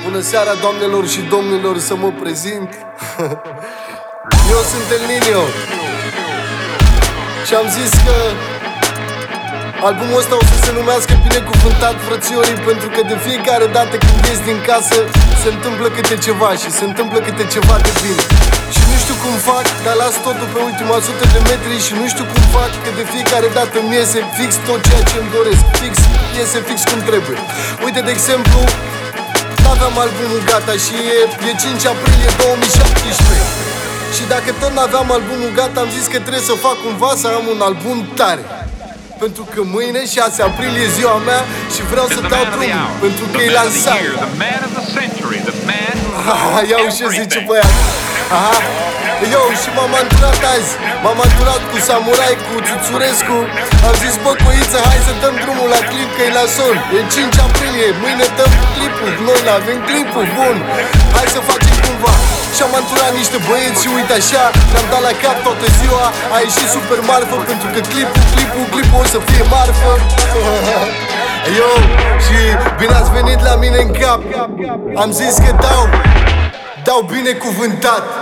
Bună seara, doamnelor și domnilor, să mă prezint. Eu sunt El Nino și am zis că albumul ăsta o să se numească Binecuvântat, frățiorii, pentru că de fiecare dată când ies din casă se întâmplă câte ceva și se întâmplă câte ceva de bine. Și nu știu cum fac, dar las totul pe ultima 100 de metri și nu știu cum fac, că de fiecare dată îmi iese fix tot ceea ce îmi doresc. Iese fix cum trebuie. Uite, de exemplu, aveam albumul gata și e 5 aprilie 2017. Și dacă tot n-aveam albumul gata, am zis că trebuie să fac cumva să am un album tare, pentru că mâine, 6 aprilie, e ziua mea și vreau să dau drumul, pentru că e lansat. Ia ce zice băiatul. Eu și m-am anturat azi. M-am anturat cu Samurai, cu Țuțurescu. Am zis, bă, coiță, hai să dăm drumul la clip, că e la sol. E 5 aprilie, mâine dăm clipul. Noi n-avem clipul, bun. Hai să facem cumva. Și-am anturat niște băieți și uite așa, ne-am dat la cap toată ziua. A ieșit super marfă, pentru că clipul o să fie marfă. Yo, și bine ați venit la mine în cap. Am zis că dau binecuvântat.